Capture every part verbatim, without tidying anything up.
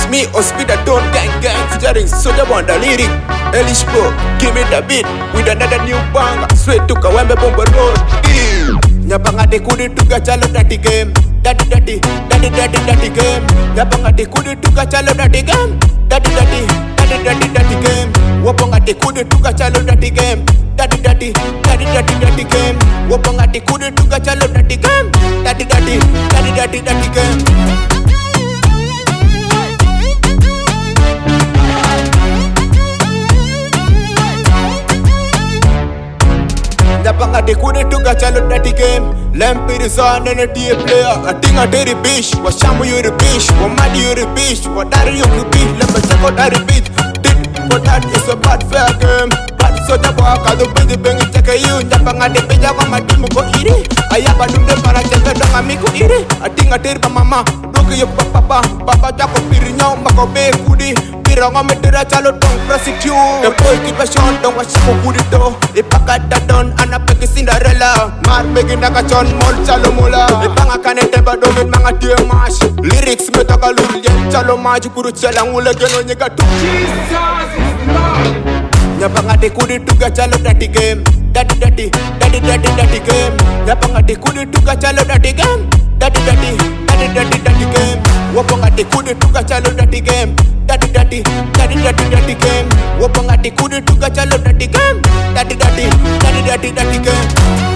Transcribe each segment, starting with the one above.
me or speed a tone gang gang featuring Soldier on the lyric. Elish Pro, give me the beat with another new bang. Straight to Kawembe Bomba Road. Nyapanga de kudi tuga chalo dirty game. Dirty dirty, dirty dirty dirty game. Nyapanga de kudi tuga chalo dirty game. Dirty dirty, dirty dirty dirty game. Wapanga de kudi tuga chalo dirty game. Dirty dirty, dirty dirty dirty game. Wapanga de kudi tuga chalo dirty game. Dirty dirty, dirty dirty dirty game. Napanga de kude tuga chalo dirty game. Lempi is on and a D A player. I think I did it bish. Wa shamu you the bish. Wa madi you the bish. Wa dari you the bish. Lempi check out that beat. Did for that is a bad fair game. Bad so the boy kado bidi bengi check you. Napanga de peja wa madi mo go iri. Ayaba dumde para check dong amigo iri. I think I did pa mama. Look you papa papa jako piri nyao mako be kudi. Piranga metera chalo dong prosecute. The boy keep a shot dong wa shako kudi do. Ipakata don ana peki Cinderella. Mar peki naka chon mol chalo mula. Ipanga kane temba domin manga tie mash. Lyrics metaka lulien chalo maji kuru chala ngule geno nyega tu. Jesus is love. Nyapanga de kudi tuga chalo dirty game. Dirty dirty, dirty dirty dirty game. Nyapanga de kudi tuga chalo dirty game. Dirty dirty, dirty dirty dirty game. Wapanga de kudi tuga chalo dirty game. Dirty dirty, dirty dirty dirty game. Wapanga de kudi tuga chalo dirty game. Dirty dirty, dirty dirty dirty game.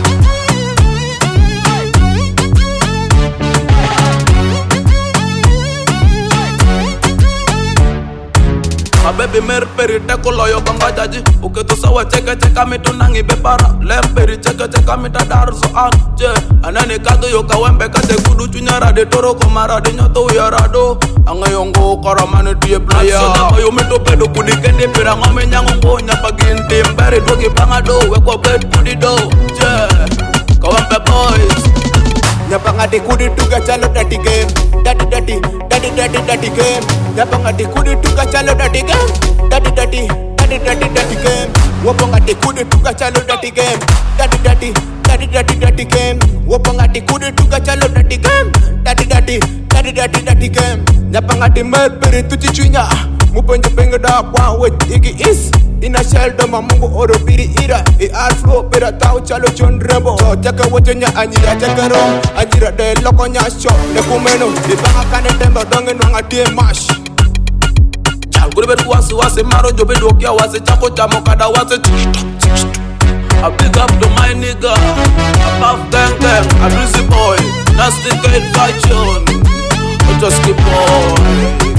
My baby mer peri teko loyo banga jaji. Uke tu sawa cheka cheka mi tu nangi bepara. Lem peri cheka cheka mi ta dar so an. Je anane kado yo kawembe kate kudu chunyara de toro komara de nyoto yarado. Anga yongo karamane tie player. So dako yo mi to pedo kudi kende pira ngome nyango ngo nyapa ginti mbere dogi banga do weko bed kudi do. Je kawembe boys. Nyapanga de kudi tuga chalo dirty game. Dirty dirty, dirty dirty dirty game. Nyapanga de kudi tuga chalo dirty game. Dirty dirty, dirty dirty dirty game. Wapanga de kudi tuga chalo dirty game. Dirty dirty, dirty dirty dirty game. Wapanga de kudi tuga chalo dirty game. Dirty dirty, dirty dirty dirty game. Nyapanga de mer peri tuchi chunya. Mupenje penga da kwa wet igi is. Ina shell do mamungu oro piri ira. E art flow pira tau chalo chon rebo. So chaka wotonya anyira chaka rom. Anyira de loko nya shop de kumeno. Di banga kane temba dongen wanga tie mash. Chal gure betu wasi wasi maro jobe dokia wasi chako chamo kada wasi. I big up to my nigga. Above gang gang, a greasy boy. Nasty kid fashion. I just keep on.